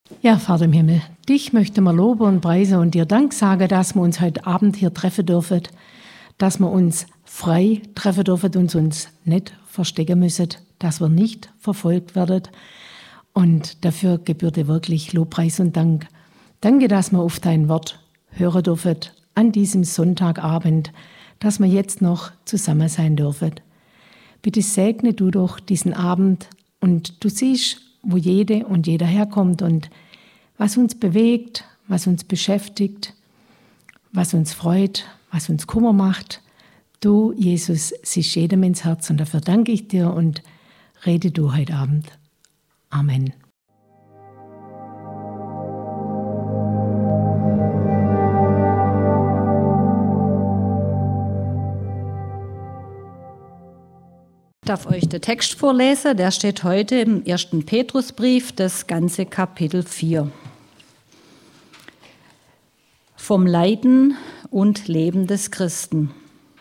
Ja, Vater im Himmel, dich möchten wir loben und preisen und dir Dank sagen, dass wir uns heute Abend hier treffen dürfen, dass wir uns frei treffen dürfen und uns nicht verstecken müssen, dass wir nicht verfolgt werden. Und dafür gebührt dir wirklich Lobpreis und Dank. Danke, dass wir auf dein Wort hören dürfen an diesem Sonntagabend, dass wir jetzt noch zusammen sein dürfen. Bitte segne du doch diesen Abend und du siehst, wo jede und jeder herkommt und was uns bewegt, was uns beschäftigt, was uns freut, was uns Kummer macht. Du, Jesus, siehst jedem ins Herz und dafür danke ich dir und rede du heute Abend. Amen. Ich darf euch den Text vorlesen, der steht heute im 1. Petrusbrief, das ganze Kapitel 4. Vom Leiden und Leben des Christen.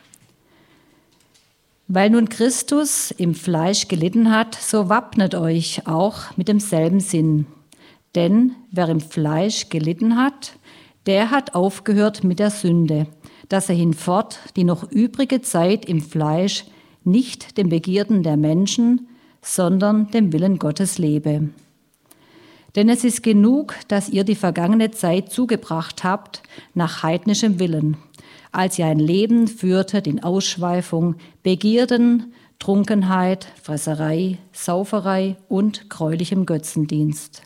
Weil nun Christus im Fleisch gelitten hat, so wappnet euch auch mit demselben Sinn. Denn wer im Fleisch gelitten hat, der hat aufgehört mit der Sünde, dass er hinfort die noch übrige Zeit im Fleisch nicht den Begierden der Menschen, sondern dem Willen Gottes lebe. Denn es ist genug, dass ihr die vergangene Zeit zugebracht habt nach heidnischem Willen, als ihr ein Leben führtet in Ausschweifung, Begierden, Trunkenheit, Fresserei, Sauferei und gräulichem Götzendienst.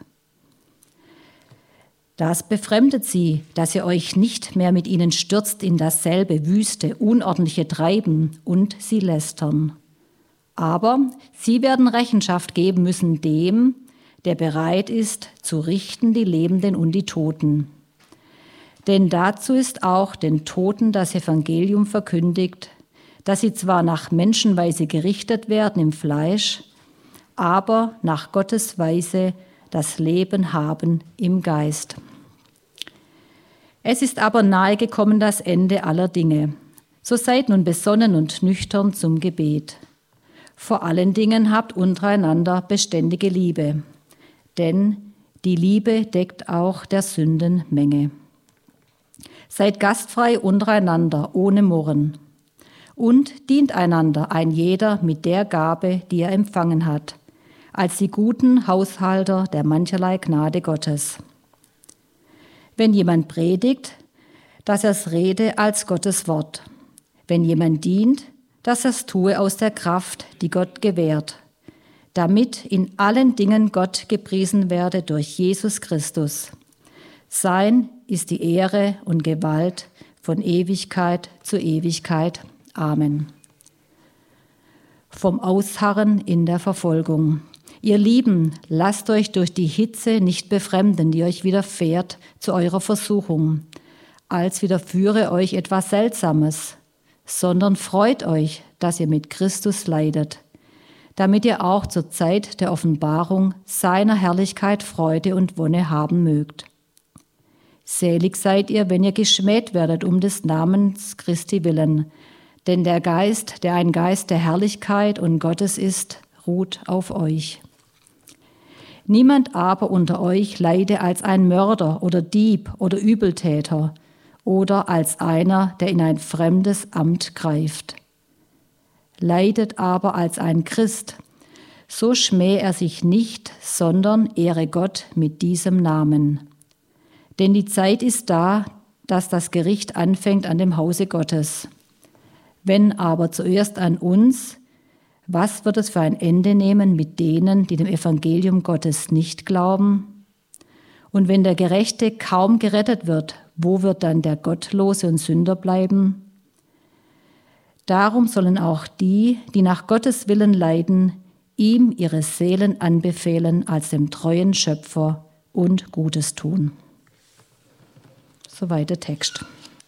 Das befremdet sie, dass ihr euch nicht mehr mit ihnen stürzt in dasselbe wüste, unordentliche Treiben und sie lästern. Aber sie werden Rechenschaft geben müssen dem, der bereit ist, zu richten die Lebenden und die Toten. Denn dazu ist auch den Toten das Evangelium verkündigt, dass sie zwar nach Menschenweise gerichtet werden im Fleisch, aber nach Gottes Weise das Leben haben im Geist. Es ist aber nahe gekommen das Ende aller Dinge. So seid nun besonnen und nüchtern zum Gebet. Vor allen Dingen habt untereinander beständige Liebe, denn die Liebe deckt auch der Sünden Menge. Seid gastfrei untereinander, ohne Murren. Und dient einander ein jeder mit der Gabe, die er empfangen hat, als die guten Haushalter der mancherlei Gnade Gottes. Wenn jemand predigt, dass er es rede als Gottes Wort. Wenn jemand dient, dass er es tue aus der Kraft, die Gott gewährt, damit in allen Dingen Gott gepriesen werde durch Jesus Christus. Sein ist die Ehre und Gewalt von Ewigkeit zu Ewigkeit. Amen. Vom Ausharren in der Verfolgung. Ihr Lieben, lasst euch durch die Hitze nicht befremden, die euch widerfährt zu eurer Versuchung, als widerführe euch etwas Seltsames, sondern freut euch, dass ihr mit Christus leidet, damit ihr auch zur Zeit der Offenbarung seiner Herrlichkeit Freude und Wonne haben mögt. Selig seid ihr, wenn ihr geschmäht werdet um des Namens Christi willen, denn der Geist, der ein Geist der Herrlichkeit und Gottes ist, ruht auf euch. Niemand aber unter euch leide als ein Mörder oder Dieb oder Übeltäter oder als einer, der in ein fremdes Amt greift. Leidet aber als ein Christ, so schmähe er sich nicht, sondern ehre Gott mit diesem Namen. Denn die Zeit ist da, dass das Gericht anfängt an dem Hause Gottes. Wenn aber zuerst an uns, was wird es für ein Ende nehmen mit denen, die dem Evangelium Gottes nicht glauben? Und wenn der Gerechte kaum gerettet wird, wo wird dann der Gottlose und Sünder bleiben? Darum sollen auch die, die nach Gottes Willen leiden, ihm ihre Seelen anbefehlen als dem treuen Schöpfer und Gutes tun. Soweit der Text.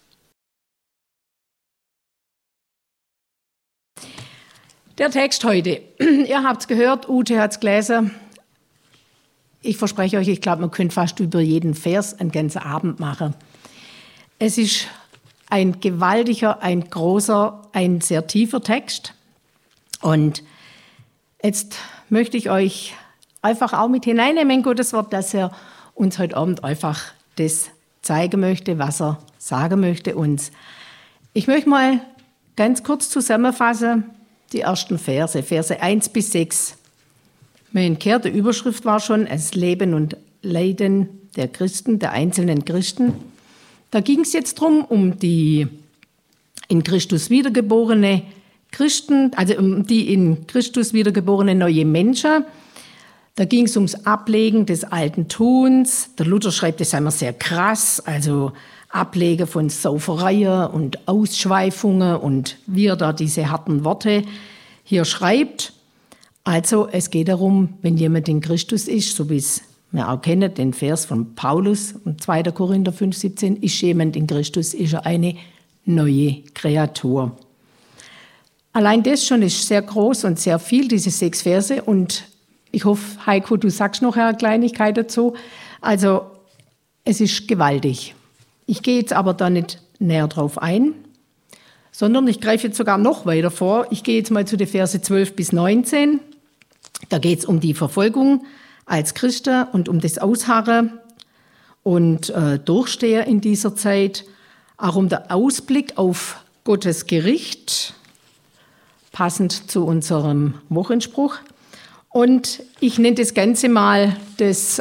Der Text heute. Ihr habt es gehört, Ute hat es gelesen. Ich verspreche euch, ich glaube, man könnte fast über jeden Vers einen ganzen Abend machen. Es ist ein gewaltiger, ein großer, ein sehr tiefer Text. Und jetzt möchte ich euch einfach auch mit hineinnehmen in Gottes Wort, dass ihr uns heute Abend einfach das zeigen möchte, was er sagen möchte uns. Ich möchte mal ganz kurz zusammenfassen, die ersten Verse 1 bis 6. Mein Kehr, die Überschrift war schon, das Leben und Leiden der Christen, der einzelnen Christen. Da ging es jetzt drum um die in Christus wiedergeborene Christen, also um die in Christus wiedergeborene neue Menschen. Da ging es ums Ablegen des alten Tuns. Der Luther schreibt, das sei immer sehr krass, also Ablegen von Saufereien und Ausschweifungen und wie er da diese harten Worte hier schreibt. Also es geht darum, wenn jemand in Christus ist, so wie es wir auch kennen, den Vers von Paulus, 2. Korinther 5,17, ist jemand in Christus, ist er eine neue Kreatur. Allein das schon ist sehr groß und sehr viel, diese 6 Verse. Und ich hoffe, Heiko, du sagst noch eine Kleinigkeit dazu. Also es ist gewaltig. Ich gehe jetzt aber da nicht näher drauf ein, sondern ich greife jetzt sogar noch weiter vor. Ich gehe jetzt mal zu den Verse 12 bis 19. Da geht es um die Verfolgung als Christen und um das Ausharren und Durchstehen in dieser Zeit. Auch um den Ausblick auf Gottes Gericht, passend zu unserem Wochenspruch. Und ich nenne das Ganze mal das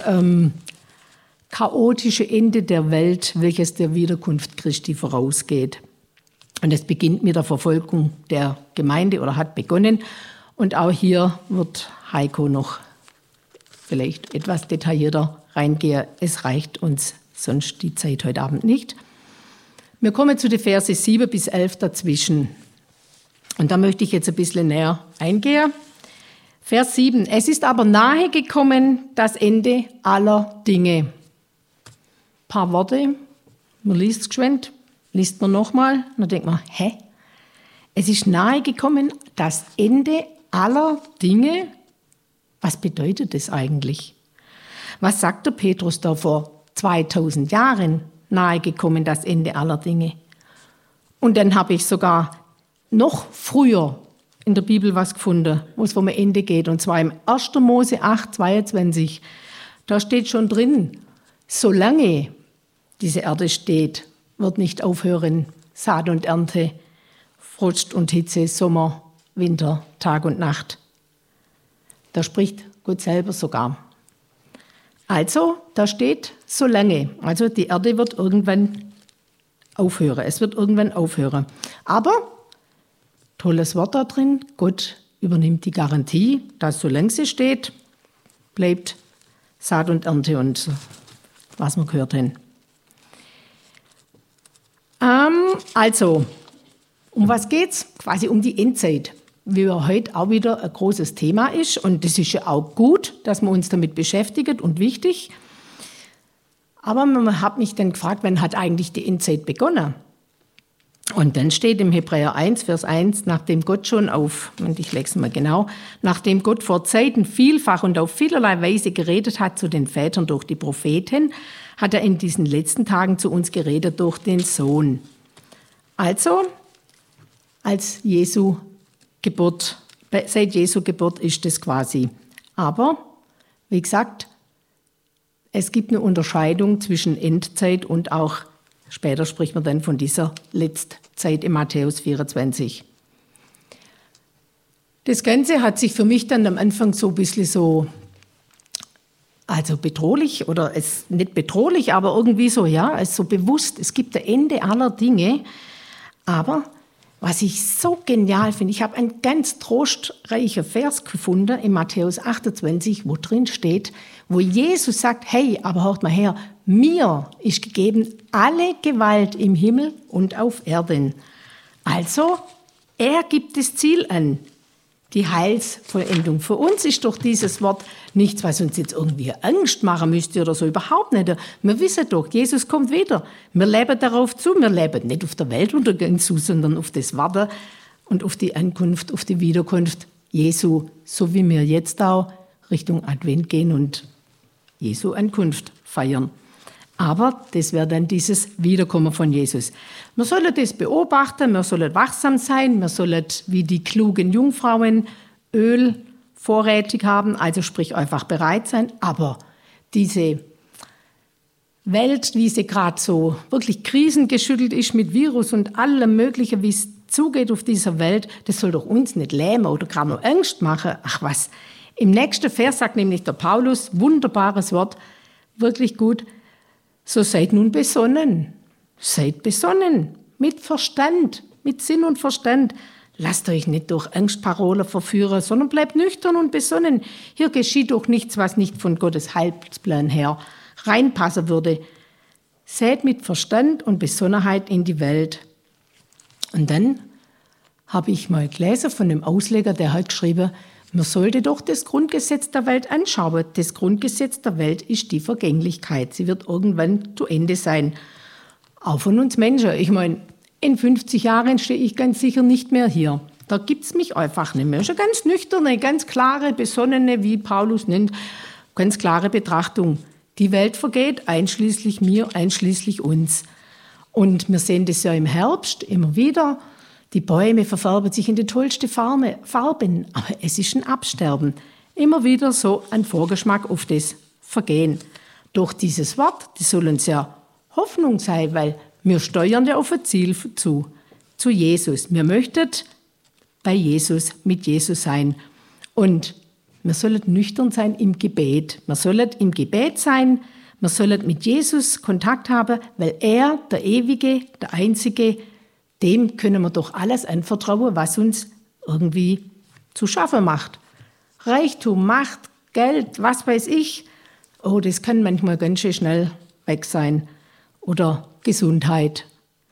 chaotische Ende der Welt, welches der Wiederkunft Christi vorausgeht. Und es beginnt mit der Verfolgung der Gemeinde oder hat begonnen. Und auch hier wird Heiko noch vielleicht etwas detaillierter reingehen. Es reicht uns sonst die Zeit heute Abend nicht. Wir kommen zu den Verse 7 bis 11 dazwischen. Und da möchte ich jetzt ein bisschen näher eingehen. Vers 7. Es ist aber nahe gekommen das Ende aller Dinge. Ein paar Worte, man liest es geschwind, liest man nochmal, dann denkt man, hä? Es ist nahe gekommen das Ende aller Dinge. Was bedeutet das eigentlich? Was sagt der Petrus da vor 2000 Jahren? Nahe gekommen das Ende aller Dinge. Und dann habe ich sogar noch früher in der Bibel was gefunden, wo es um ein Ende geht, und zwar im 1. Mose 8, 22. Da steht schon drin, solange diese Erde steht, wird nicht aufhören Saat und Ernte, Frost und Hitze, Sommer, Winter, Tag und Nacht. Da spricht Gott selber sogar. Also, da steht, solange. Also die Erde wird irgendwann aufhören. Es wird irgendwann aufhören. Aber, tolles Wort da drin, Gott übernimmt die Garantie, dass solange sie steht, bleibt Saat und Ernte und was wir gehört haben. Also, um was geht's? Quasi um die Endzeit. Wie heute auch wieder ein großes Thema ist. Und das ist ja auch gut, dass wir uns damit beschäftigen und wichtig. Aber man hat mich dann gefragt, wann hat eigentlich die Endzeit begonnen? Und dann steht im Hebräer 1, Vers 1, nachdem Gott schon und ich lege es mal genau, nachdem Gott vor Zeiten vielfach und auf vielerlei Weise geredet hat zu den Vätern durch die Propheten, hat er in diesen letzten Tagen zu uns geredet durch den Sohn. Also, als Jesu Geburt, seit Jesu Geburt ist das quasi. Aber, wie gesagt, es gibt eine Unterscheidung zwischen Endzeit und auch, später spricht man dann von dieser Letztzeit in Matthäus 24. Das Ganze hat sich für mich dann am Anfang so ein bisschen so, also bedrohlich oder es nicht bedrohlich, aber irgendwie so, ja, es ist so bewusst, es gibt ein Ende aller Dinge, aber was ich so genial finde, ich habe einen ganz trostreichen Vers gefunden in Matthäus 28, wo drin steht, wo Jesus sagt, hey, aber hört mal her, mir ist gegeben alle Gewalt im Himmel und auf Erden. Also, er gibt das Ziel an, die Heilsvollendung. Für uns ist doch dieses Wort nichts, was uns jetzt irgendwie Angst machen müsste oder so, überhaupt nicht. Wir wissen doch, Jesus kommt wieder. Wir leben darauf zu, wir leben nicht auf der Weltuntergang zu, sondern auf das Warten und auf die Ankunft, auf die Wiederkunft Jesu, so wie wir jetzt auch Richtung Advent gehen und Jesu Ankunft feiern. Aber das wäre dann dieses Wiederkommen von Jesus. Wir sollen das beobachten, wir sollen wachsam sein, wir sollen wie die klugen Jungfrauen Öl vorrätig haben, also sprich einfach bereit sein. Aber diese Welt, wie sie gerade so wirklich krisengeschüttelt ist mit Virus und allem Möglichen, wie es zugeht auf dieser Welt, das soll doch uns nicht lähmen oder gerade noch Angst machen. Ach was. Im nächsten Vers sagt nämlich der Paulus, wunderbares Wort, wirklich gut, so seid nun besonnen. Seid besonnen, mit Verstand, mit Sinn und Verstand. Lasst euch nicht durch Angstparolen verführen, sondern bleibt nüchtern und besonnen. Hier geschieht doch nichts, was nicht von Gottes Heilsplan her reinpassen würde. Seht mit Verstand und Besonnenheit in die Welt. Und dann habe ich mal gelesen von einem Ausleger, der hat geschrieben, man sollte doch das Grundgesetz der Welt anschauen. Das Grundgesetz der Welt ist die Vergänglichkeit. Sie wird irgendwann zu Ende sein. Auch von uns Menschen. Ich meine, in 50 Jahren stehe ich ganz sicher nicht mehr hier. Da gibt es mich einfach nicht mehr. Das ist eine ganz nüchterne, ganz klare, besonnene, wie Paulus nennt, ganz klare Betrachtung. Die Welt vergeht, einschließlich mir, einschließlich uns. Und wir sehen das ja im Herbst immer wieder. Die Bäume verfärben sich in die tollsten Farben, aber es ist ein Absterben. Immer wieder so ein Vorgeschmack auf das Vergehen. Durch dieses Wort, das soll uns ja Hoffnung sein, weil wir steuern ja auf ein Ziel zu Jesus. Wir möchten bei Jesus, mit Jesus sein. Und wir sollen nüchtern sein im Gebet. Wir sollen im Gebet sein, wir sollen mit Jesus Kontakt haben, weil er, der Ewige, der Einzige, dem können wir doch alles anvertrauen, was uns irgendwie zu schaffen macht. Reichtum, Macht, Geld, was weiß ich. Oh, das kann manchmal ganz schön schnell weg sein. Oder Gesundheit.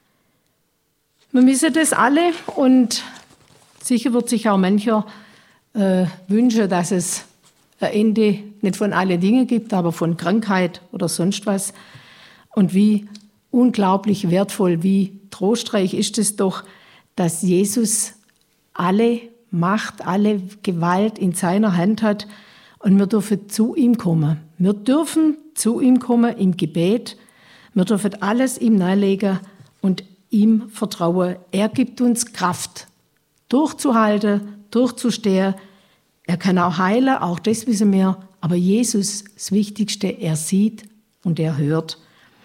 Wir wissen das alle und sicher wird sich auch mancher wünschen, dass es ein Ende nicht von allen Dingen gibt, aber von Krankheit oder sonst was. Und wie unglaublich wertvoll, wie trostreich ist es doch, dass Jesus alle Macht, alle Gewalt in seiner Hand hat und wir dürfen zu ihm kommen. Wir dürfen zu ihm kommen im Gebet. Wir dürfen alles ihm nahelegen und ihm vertrauen. Er gibt uns Kraft, durchzuhalten, durchzustehen. Er kann auch heilen, auch das wissen wir. Aber Jesus, das Wichtigste, er sieht und er hört.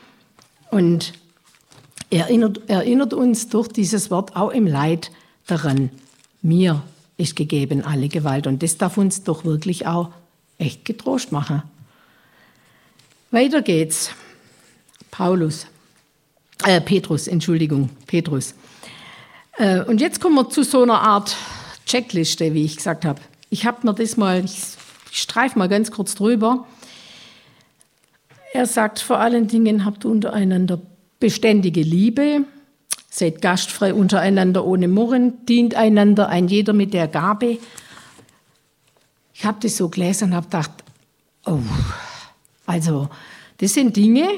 Und er erinnert uns durch dieses Wort auch im Leid daran, mir ist gegeben alle Gewalt. Und das darf uns doch wirklich auch echt getrost machen. Weiter geht's. Petrus. Und jetzt kommen wir zu so einer Art Checkliste, wie ich gesagt habe. Ich streife mal ganz kurz drüber. Er sagt, vor allen Dingen habt untereinander beständige Liebe, seid gastfrei untereinander ohne Murren, dient einander ein jeder mit der Gabe. Ich habe das so gelesen und habe gedacht, oh, also das sind Dinge,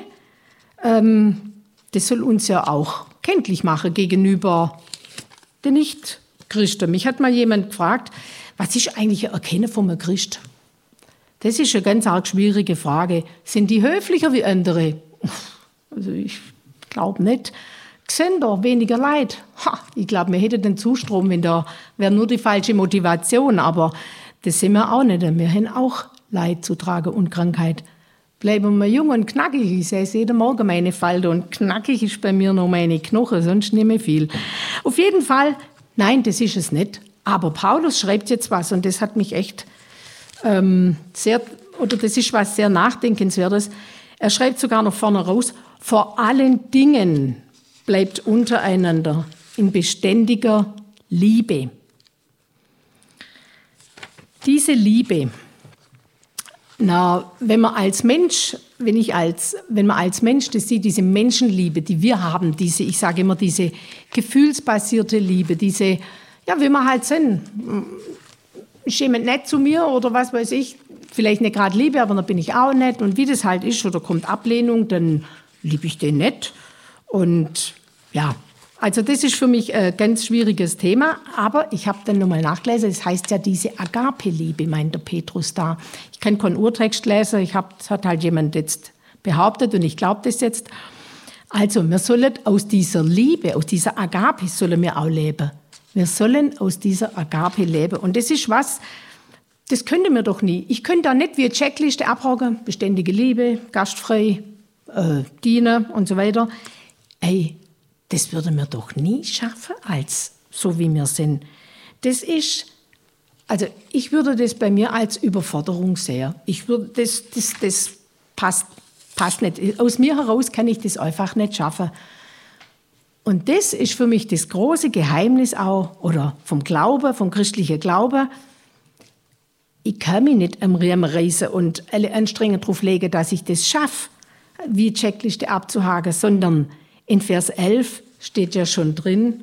das soll uns ja auch kenntlich machen gegenüber den Nicht-Christen. Mich hat mal jemand gefragt, was ist eigentlich ein Erkennen von einem Christ? Das ist eine ganz arg schwierige Frage. Sind die höflicher wie andere? Also ich glaube nicht. Sehen da weniger Leid? Ich glaube, wir hätten den Zustrom, wäre nur die falsche Motivation. Aber das sind wir auch nicht. Wir haben auch Leid zu tragen und Krankheit. Bleiben wir jung und knackig. Ich sehe jeden Morgen meine Falte und knackig ist bei mir noch meine Knochen, sonst nicht mehr viel. Auf jeden Fall, nein, das ist es nicht. Aber Paulus schreibt jetzt was und das hat mich echt das ist was sehr Nachdenkenswertes. Er schreibt sogar noch vorne raus, vor allen Dingen bleibt untereinander in beständiger Liebe. Diese Liebe, wenn man als Mensch das sieht, diese Menschenliebe, die wir haben, ich sage immer, diese gefühlsbasierte Liebe, diese, ja, wie wir halt sind. Ist jemand nett zu mir oder was weiß ich, vielleicht nicht gerade Liebe, aber dann bin ich auch nett. Und wie das halt ist, oder kommt Ablehnung, dann liebe ich den nicht. Und ja, also das ist für mich ein ganz schwieriges Thema. Aber ich habe dann nochmal nachgelesen, das heißt ja diese Agape-Liebe, meint der Petrus da. Ich kann keinen Urtext lesen, das hat halt jemand jetzt behauptet und ich glaube das jetzt. Also wir sollen aus dieser Liebe, aus dieser Agape sollen wir auch leben. Wir sollen aus dieser Agape leben. Und das ist was, das könnte mir doch nie. Ich könnte da nicht wie eine Checkliste abhaken, beständige Liebe, gastfrei, dienen und so weiter. Ey, das würden wir doch nie schaffen, als so wie wir sind. Das ist, also ich würde das bei mir als Überforderung sehen. Das passt nicht. Aus mir heraus kann ich das einfach nicht schaffen. Und das ist für mich das große Geheimnis auch, oder vom Glauben, vom christlichen Glauben. Ich kann mich nicht am Riemen reißen und alle Anstrengungen darauf legen, dass ich das schaffe, wie Checkliste abzuhaken, sondern in Vers 11 steht ja schon drin,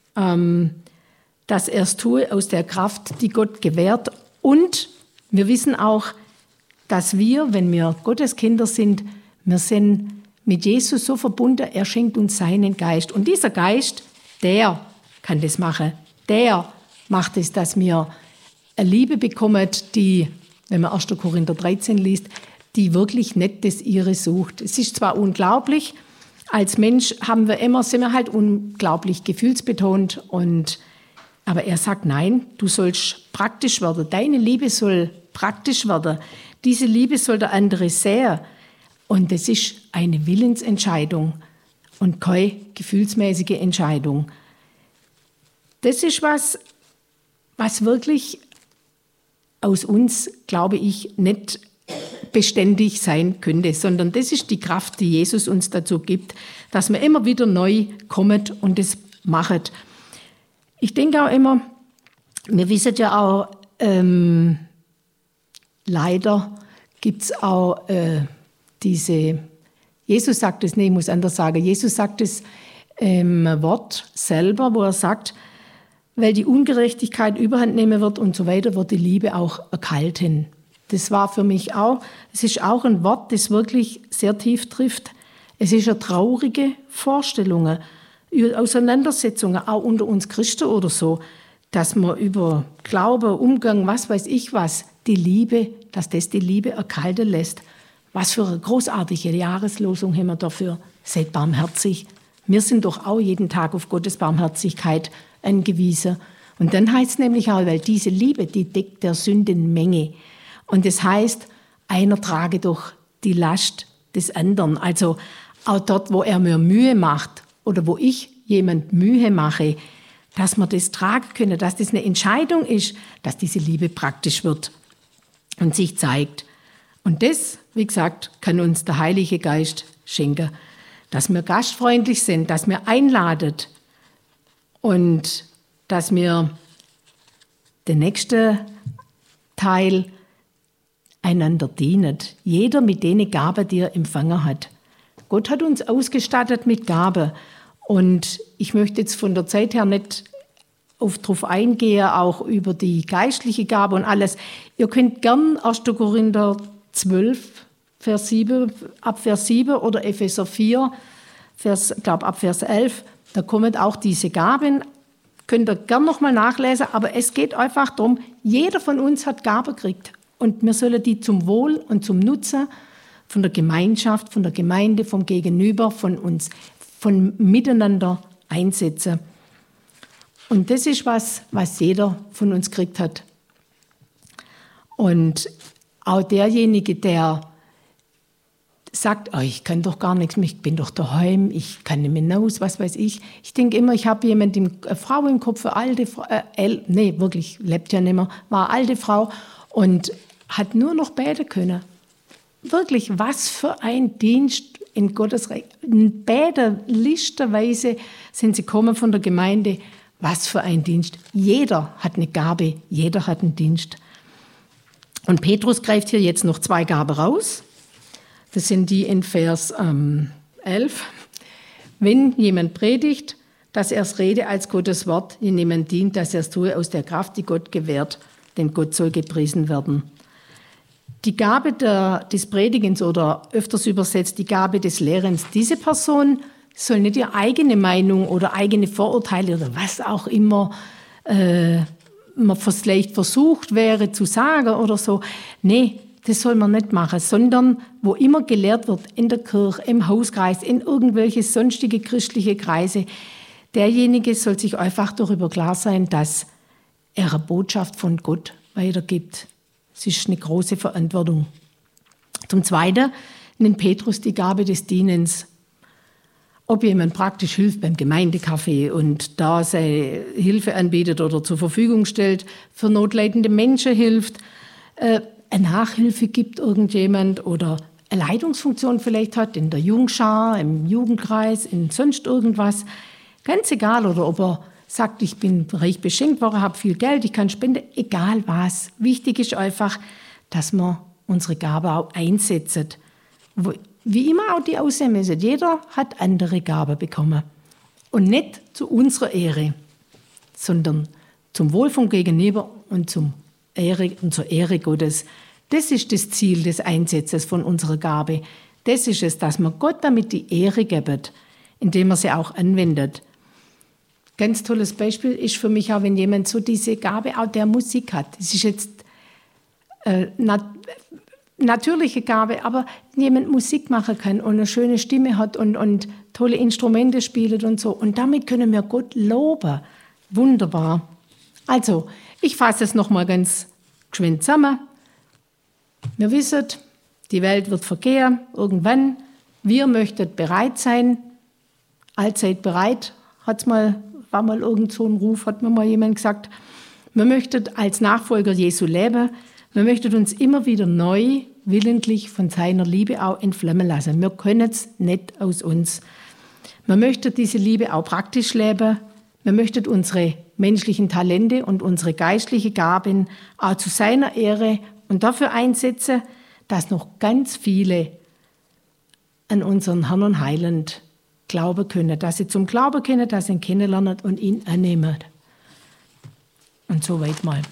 dass er es tue aus der Kraft, die Gott gewährt. Und wir wissen auch, dass wir, wenn wir Gottes Kinder sind, wir sind mit Jesus so verbunden, er schenkt uns seinen Geist. Und dieser Geist, der kann das machen. Der macht es, dass wir eine Liebe bekommen, die, wenn man 1. Korinther 13 liest, die wirklich nicht das ihre sucht. Es ist zwar unglaublich, als Mensch sind wir halt unglaublich gefühlsbetont, aber er sagt, nein, du sollst praktisch werden. Deine Liebe soll praktisch werden. Diese Liebe soll der andere sehen. Und das ist eine Willensentscheidung und keine gefühlsmäßige Entscheidung. Das ist was wirklich aus uns, glaube ich, nicht beständig sein könnte, sondern das ist die Kraft, die Jesus uns dazu gibt, dass wir immer wieder neu kommen und das machen. Ich denke auch immer, wir wissen ja auch, leider gibt es auch Jesus sagt es, nee, ich muss anders sagen, Jesus sagt es im Wort selber, wo er sagt, weil die Ungerechtigkeit überhand nehmen wird und so weiter, wird die Liebe auch erkalten. Das war für mich auch, es ist auch ein Wort, das wirklich sehr tief trifft. Es ist eine traurige Vorstellung, Auseinandersetzungen, auch unter uns Christen oder so, dass man über Glaube, Umgang, was weiß ich was, die Liebe erkalten lässt. Was für eine großartige Jahreslosung haben wir dafür. Seid barmherzig. Wir sind doch auch jeden Tag auf Gottes Barmherzigkeit angewiesen. Und dann heißt es nämlich auch, weil diese Liebe, die deckt der Sündenmenge. Und das heißt, einer trage doch die Last des anderen. Also auch dort, wo er mir Mühe macht oder wo ich jemand Mühe mache, dass wir das tragen können, dass das eine Entscheidung ist, dass diese Liebe praktisch wird und sich zeigt. Und das, wie gesagt, kann uns der Heilige Geist schenken, dass wir gastfreundlich sind, dass wir einladen und dass wir den nächsten Teil einander dienen. Jeder mit den Gaben, die er empfangen hat. Gott hat uns ausgestattet mit Gaben. Und ich möchte jetzt von der Zeit her nicht darauf eingehen, auch über die geistliche Gabe und alles. Ihr könnt gern 1. Korinther 12, ab Vers 7 oder Epheser 4, ab Vers 11, da kommen auch diese Gaben. Könnt ihr gern nochmal nachlesen, aber es geht einfach darum, jeder von uns hat Gaben gekriegt. Und wir sollen die zum Wohl und zum Nutzen von der Gemeinschaft, von der Gemeinde, vom Gegenüber, von uns, von miteinander einsetzen. Und das ist was jeder von uns gekriegt hat. Und auch derjenige, der sagt, oh, ich kann doch gar nichts, ich bin doch daheim, ich kann nicht mehr hinaus, was weiß ich. Ich denke immer, ich habe eine Frau im Kopf, eine alte Frau, wirklich, lebt ja nicht mehr, war eine alte Frau und hat nur noch beten können. Wirklich, was für ein Dienst in Gottes Reich. Beten, listerweise sind sie gekommen von der Gemeinde. Was für ein Dienst. Jeder hat eine Gabe, jeder hat einen Dienst. Und Petrus greift hier jetzt noch 2 Gaben raus. Das sind die in Vers 11. Wenn jemand predigt, dass er es rede als Gottes Wort, wenn jemand dient, dass er es tue aus der Kraft, die Gott gewährt, denn Gott soll gepriesen werden. Die Gabe des Predigens oder öfters übersetzt die Gabe des Lehrens, diese Person soll nicht ihre eigene Meinung oder eigene Vorurteile oder was auch immer man vielleicht versucht wäre zu sagen oder so. Nee, das soll man nicht machen, sondern wo immer gelehrt wird, in der Kirche, im Hauskreis, in irgendwelche sonstige christliche Kreise, derjenige soll sich einfach darüber klar sein, dass er eine Botschaft von Gott weitergibt. Es ist eine große Verantwortung. Zum Zweiten, nimmt Petrus die Gabe des Dienens. Ob jemand praktisch hilft beim Gemeindekaffee und da seine Hilfe anbietet oder zur Verfügung stellt, für notleidende Menschen hilft, eine Nachhilfe gibt irgendjemand oder eine Leitungsfunktion vielleicht hat in der Jungschar, im Jugendkreis, in sonst irgendwas. Ganz egal, oder ob er sagt, ich bin reich beschenkt worden, habe viel Geld, ich kann spenden, egal was. Wichtig ist einfach, dass man unsere Gabe auch einsetzen. Wie immer auch die aussehen müssen. Jeder hat andere Gaben bekommen. Und nicht zu unserer Ehre, sondern zum Wohl vom Gegenüber und zur Ehre Gottes. Das ist das Ziel des Einsatzes von unserer Gabe. Das ist es, dass man Gott damit die Ehre gibt, indem man sie auch anwendet. Ganz tolles Beispiel ist für mich auch, wenn jemand so diese Gabe auch der Musik hat. Das ist jetzt natürliche Gabe, aber jemand Musik machen kann und eine schöne Stimme hat und tolle Instrumente spielt und so. Und damit können wir Gott loben. Wunderbar. Also, ich fasse es nochmal ganz geschwind zusammen. Wir wissen, die Welt wird vergehen, irgendwann. Wir möchten bereit sein, allzeit bereit, war mal irgend so ein Ruf, hat mir mal jemand gesagt. Wir möchten als Nachfolger Jesu leben. Wir möchten uns immer wieder neu, willentlich von seiner Liebe auch entflammen lassen. Wir können es nicht aus uns. Wir möchten diese Liebe auch praktisch leben. Wir möchten unsere menschlichen Talente und unsere geistliche Gaben auch zu seiner Ehre und dafür einsetzen, dass noch ganz viele an unseren Herrn und Heiland glauben können, dass sie zum Glauben können, dass sie ihn kennenlernen und ihn annehmen. Und so weit mal.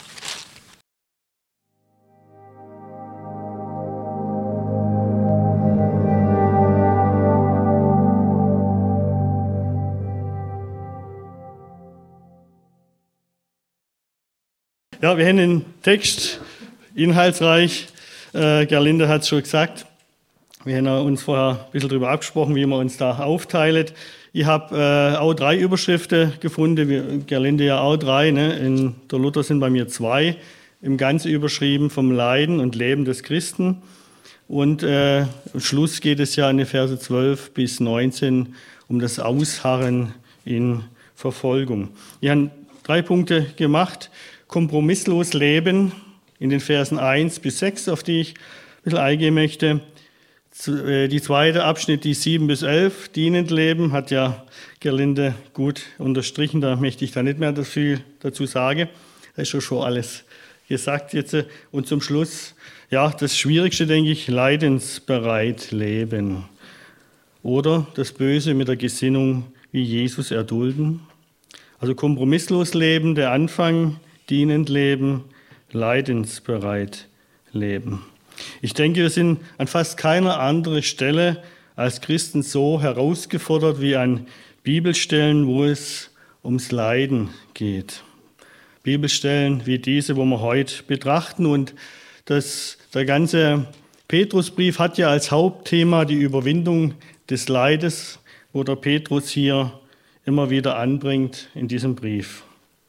Ja, wir haben den Text inhaltsreich. Gerlinde hat es schon gesagt. Wir haben uns vorher ein bisschen darüber abgesprochen, wie wir uns da aufteilen. Ich habe auch 3 Überschriften gefunden, Gerlinde ja auch 3. Ne? In der Luther sind bei mir 2. Im Ganzen überschrieben vom Leiden und Leben des Christen. Und am Schluss geht es ja in den Verse 12 bis 19 um das Ausharren in Verfolgung. Ich habe 3 Punkte gemacht. Kompromisslos leben in den Versen 1 bis 6, auf die ich ein bisschen eingehen möchte. Die zweite Abschnitt, die 7 bis 11, dienend leben, hat ja Gerlinde gut unterstrichen, da möchte ich da nicht mehr viel dazu sagen. Da ist schon alles gesagt jetzt. Und zum Schluss, ja, das Schwierigste, denke ich, leidensbereit leben. Oder das Böse mit der Gesinnung wie Jesus erdulden. Also kompromisslos leben, der Anfang, dienend leben, leidensbereit leben. Ich denke, wir sind an fast keiner anderen Stelle als Christen so herausgefordert wie an Bibelstellen, wo es ums Leiden geht. Bibelstellen wie diese, wo wir heute betrachten. Und der ganze Petrusbrief hat ja als Hauptthema die Überwindung des Leides, wo der Petrus hier immer wieder anbringt in diesem Brief.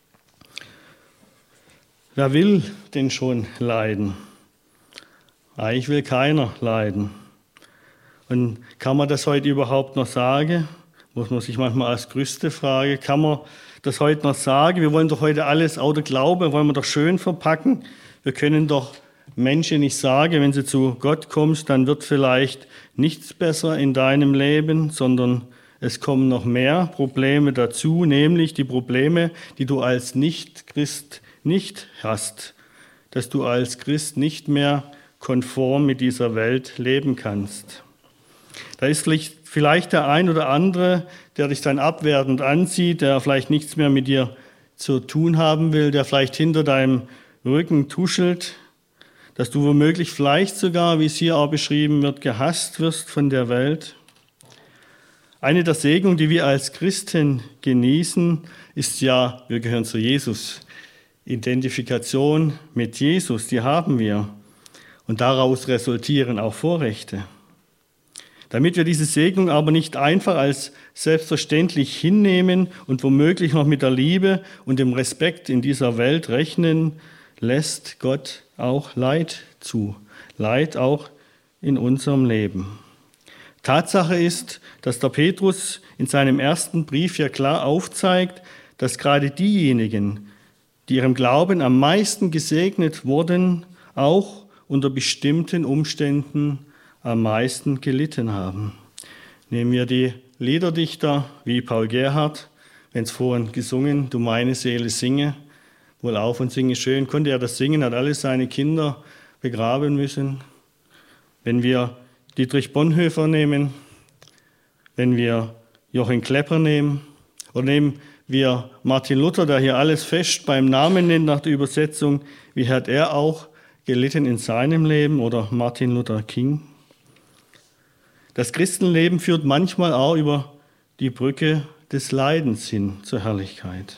Wer will denn schon leiden? Eigentlich will keiner leiden. Und kann man das heute überhaupt noch sagen? Muss man sich manchmal als größte Frage, kann man das heute noch sagen? Wir wollen doch heute alles oder Glaube, wollen wir doch schön verpacken. Wir können doch Menschen nicht sagen, wenn sie zu Gott kommst, dann wird vielleicht nichts besser in deinem Leben, sondern es kommen noch mehr Probleme dazu, nämlich die Probleme, die du als Nicht-Christ nicht hast, dass du als Christ nicht mehr konform mit dieser Welt leben kannst. Da ist vielleicht der ein oder andere, der dich dann abwertend ansieht, der vielleicht nichts mehr mit dir zu tun haben will, der vielleicht hinter deinem Rücken tuschelt, dass du womöglich vielleicht sogar, wie es hier auch beschrieben wird, gehasst wirst von der Welt. Eine der Segnungen, die wir als Christen genießen, ist ja, wir gehören zu Jesus. Identifikation mit Jesus, die haben wir. Und daraus resultieren auch Vorrechte. Damit wir diese Segnung aber nicht einfach als selbstverständlich hinnehmen und womöglich noch mit der Liebe und dem Respekt in dieser Welt rechnen, lässt Gott auch Leid zu. Leid auch in unserem Leben. Tatsache ist, dass der Petrus in seinem ersten Brief ja klar aufzeigt, dass gerade diejenigen, die ihrem Glauben am meisten gesegnet wurden, auch unter bestimmten Umständen am meisten gelitten haben. Nehmen wir die Liederdichter wie Paul Gerhardt, wenn es vorhin gesungen, du meine Seele singe, wohl auf und singe schön, konnte er das singen, hat alle seine Kinder begraben müssen. Wenn wir Dietrich Bonhoeffer nehmen, wenn wir Joachim Klepper nehmen oder nehmen wir Martin Luther, der hier alles fest beim Namen nennt nach der Übersetzung, wie hat er auch gelitten in seinem Leben, oder Martin Luther King. Das Christenleben führt manchmal auch über die Brücke des Leidens hin zur Herrlichkeit.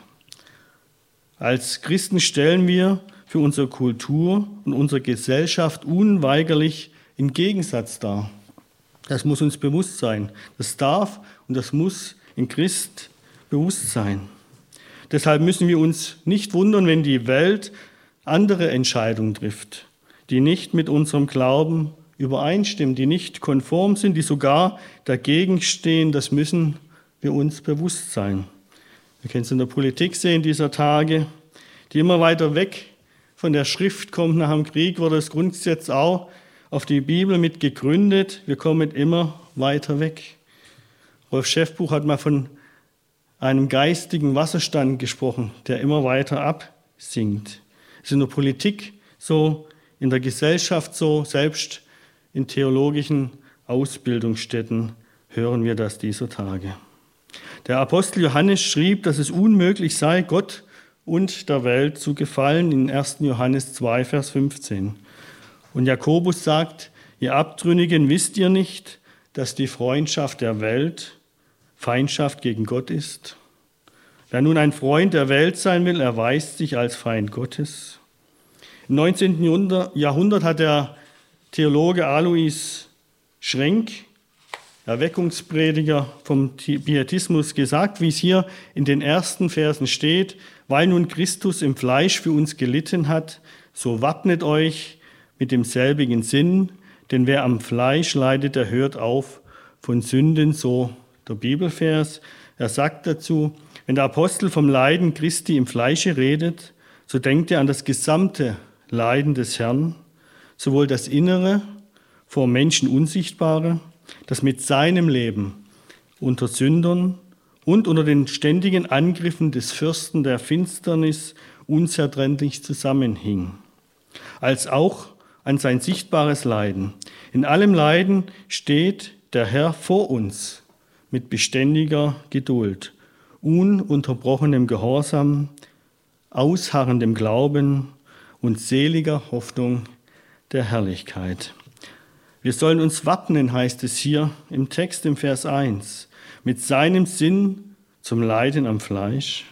Als Christen stellen wir für unsere Kultur und unsere Gesellschaft unweigerlich einen Gegensatz dar. Das muss uns bewusst sein. Das darf und das muss in Christ bewusst sein. Deshalb müssen wir uns nicht wundern, wenn die Welt andere Entscheidungen trifft, die nicht mit unserem Glauben übereinstimmen, die nicht konform sind, die sogar dagegen stehen. Das müssen wir uns bewusst sein. Wir können es in der Politik sehen dieser Tage, die immer weiter weg von der Schrift kommt. Nach dem Krieg wurde das Grundgesetz auch auf die Bibel mit gegründet. Wir kommen immer weiter weg. Rolf Schäffbuch hat mal von einem geistigen Wasserstand gesprochen, der immer weiter absinkt. Es ist in der Politik so, in der Gesellschaft so, selbst in theologischen Ausbildungsstätten hören wir das dieser Tage. Der Apostel Johannes schrieb, dass es unmöglich sei, Gott und der Welt zu gefallen, in 1. Johannes 2, Vers 15. Und Jakobus sagt, ihr Abtrünnigen, wisst ihr nicht, dass die Freundschaft der Welt Feindschaft gegen Gott ist? Wer nun ein Freund der Welt sein will, erweist sich als Feind Gottes. Im 19. Jahrhundert hat der Theologe Alois Schrenk, Erweckungsprediger vom Pietismus, gesagt, wie es hier in den ersten Versen steht: Weil nun Christus im Fleisch für uns gelitten hat, so wappnet euch mit demselbigen Sinn, denn wer am Fleisch leidet, der hört auf von Sünden, so der Bibelvers. Er sagt dazu, wenn der Apostel vom Leiden Christi im Fleische redet, so denkt er an das gesamte Leiden des Herrn, sowohl das Innere, vor Menschen Unsichtbare, das mit seinem Leben unter Sündern und unter den ständigen Angriffen des Fürsten der Finsternis unzertrennlich zusammenhing, als auch an sein sichtbares Leiden. In allem Leiden steht der Herr vor uns mit beständiger Geduld, ununterbrochenem Gehorsam, ausharrendem Glauben und seliger Hoffnung der Herrlichkeit. Wir sollen uns wappnen, heißt es hier im Text im Vers 1, mit seinem Sinn zum Leiden am Fleisch.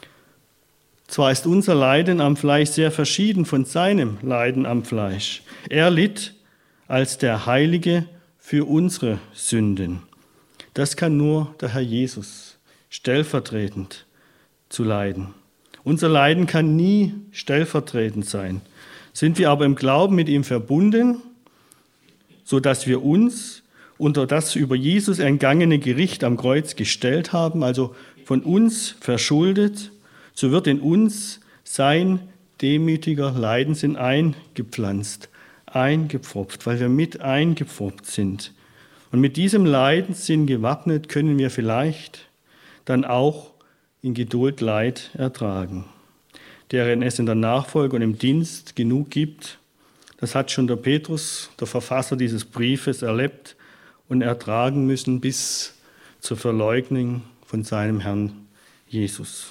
Zwar ist unser Leiden am Fleisch sehr verschieden von seinem Leiden am Fleisch. Er litt als der Heilige für unsere Sünden. Das kann nur der Herr Jesus stellvertretend zu leiden. Unser Leiden kann nie stellvertretend sein. Sind wir aber im Glauben mit ihm verbunden, sodass wir uns unter das über Jesus ergangene Gericht am Kreuz gestellt haben, also von uns verschuldet, so wird in uns sein demütiger Leidenssinn eingepflanzt, eingepfropft, weil wir mit eingepfropft sind. Und mit diesem Leidenssinn gewappnet können wir vielleicht dann auch in Geduld Leid ertragen, deren es in der Nachfolge und im Dienst genug gibt. Das hat schon der Petrus, der Verfasser dieses Briefes, erlebt und ertragen müssen bis zur Verleugnung von seinem Herrn Jesus.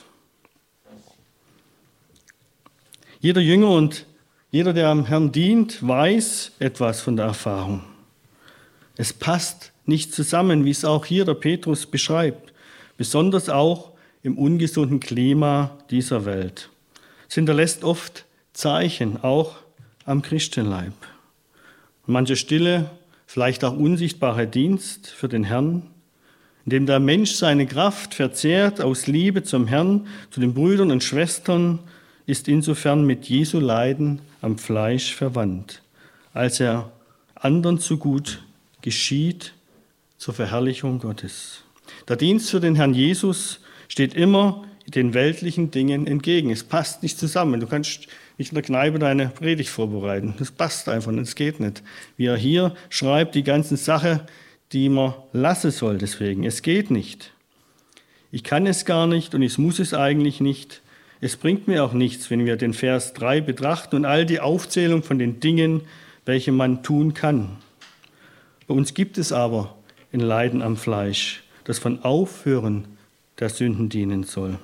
Jeder Jünger und jeder, der am Herrn dient, weiß etwas von der Erfahrung. Es passt nicht zusammen, wie es auch hier der Petrus beschreibt, besonders auch im ungesunden Klima dieser Welt. Es hinterlässt oft Zeichen, auch am Christenleib. Und mancher stille, vielleicht auch unsichtbare Dienst für den Herrn, in dem der Mensch seine Kraft verzehrt aus Liebe zum Herrn, zu den Brüdern und Schwestern, ist insofern mit Jesu Leiden am Fleisch verwandt, als er anderen zu gut geschieht zur Verherrlichung Gottes. Der Dienst für den Herrn Jesus steht immer den weltlichen Dingen entgegen. Es passt nicht zusammen. Du kannst nicht in der Kneipe deine Predigt vorbereiten. Das passt einfach nicht, das geht nicht. Wie er hier schreibt, die ganzen Sachen, die man lassen soll deswegen. Es geht nicht. Ich kann es gar nicht und ich muss es eigentlich nicht. Es bringt mir auch nichts, wenn wir den Vers 3 betrachten und all die Aufzählung von den Dingen, welche man tun kann. Bei uns gibt es aber ein Leiden am Fleisch, das von Aufhören der Sünden dienen soll.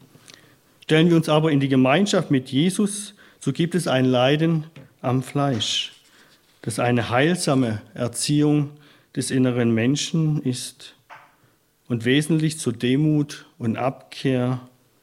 Stellen wir uns aber in die Gemeinschaft mit Jesus, so gibt es ein Leiden am Fleisch, das eine heilsame Erziehung des inneren Menschen ist und wesentlich zur Demut und Abkehr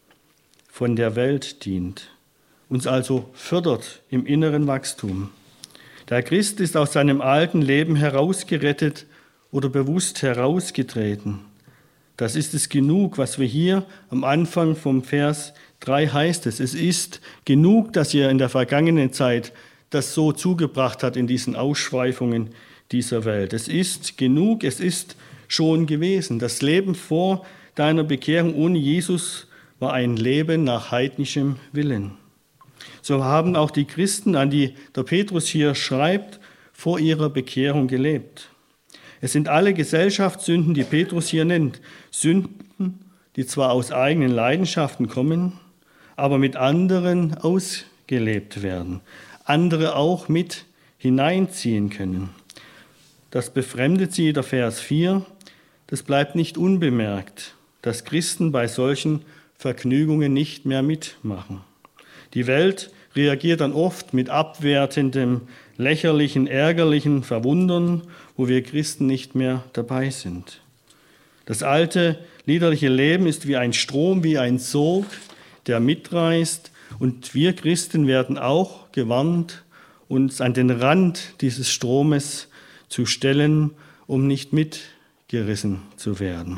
von der Welt dient, uns also fördert im inneren Wachstum. Der Christ ist aus seinem alten Leben herausgerettet oder bewusst herausgetreten. Das ist es genug, was wir hier am Anfang vom Vers 3 heißt es. Es ist genug, dass ihr in der vergangenen Zeit das so zugebracht hat in diesen Ausschweifungen dieser Welt. Es ist genug, es ist schon gewesen. Das Leben vor deiner Bekehrung ohne Jesus war ein Leben nach heidnischem Willen. So haben auch die Christen, an die der Petrus hier schreibt, vor ihrer Bekehrung gelebt. Es sind alle Gesellschaftssünden, die Petrus hier nennt, Sünden, die zwar aus eigenen Leidenschaften kommen, aber mit anderen ausgelebt werden, andere auch mit hineinziehen können. Das befremdet sie, der Vers 4, das bleibt nicht unbemerkt, dass Christen bei solchen Vergnügungen nicht mehr mitmachen. Die Welt reagiert dann oft mit abwertendem, lächerlichen, ärgerlichen Verwundern, wo wir Christen nicht mehr dabei sind. Das alte, liederliche Leben ist wie ein Strom, wie ein Sog, der mitreißt, und wir Christen werden auch gewarnt, uns an den Rand dieses Stromes zu stellen, um nicht mitgerissen zu werden.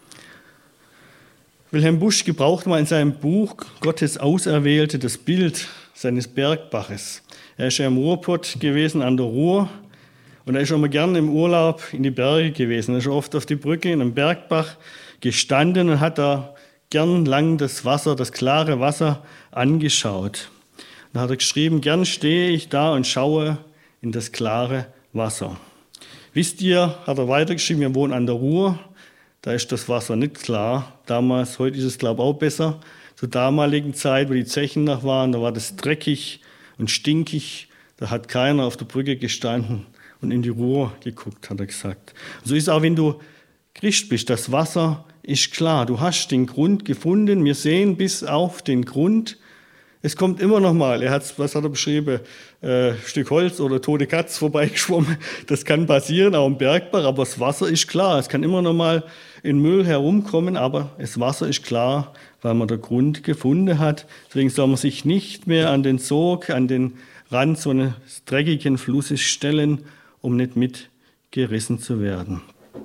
Wilhelm Busch gebraucht mal in seinem Buch Gottes Auserwählte das Bild seines Bergbaches. Er ist ja im Ruhrpott gewesen, an der Ruhr, und er ist schon mal gerne im Urlaub in die Berge gewesen. Er ist oft auf die Brücke in einem Bergbach gestanden und hat da gern lang das Wasser, das klare Wasser angeschaut. Da hat er geschrieben, gern stehe ich da und schaue in das klare Wasser. Wisst ihr, hat er weitergeschrieben, wir wohnen an der Ruhr, da ist das Wasser nicht klar. Damals, heute ist es, glaube ich, auch besser. Zur damaligen Zeit, wo die Zechen noch waren, da war das dreckig und stinkig. Da hat keiner auf der Brücke gestanden und in die Ruhr geguckt, hat er gesagt. Und so ist es auch, wenn du Christ bist. Das Wasser ist klar. Du hast den Grund gefunden. Wir sehen bis auf den Grund. Es kommt immer noch mal, was hat er beschrieben, Stück Holz oder tote Katz vorbeigeschwommen. Das kann passieren, auch im Bergbach, aber das Wasser ist klar. Es kann immer noch mal in Müll herumkommen, aber das Wasser ist klar, weil man den Grund gefunden hat. Deswegen soll man sich nicht mehr an den Sog, an den Rand so eines dreckigen Flusses stellen, um nicht mitgerissen zu werden.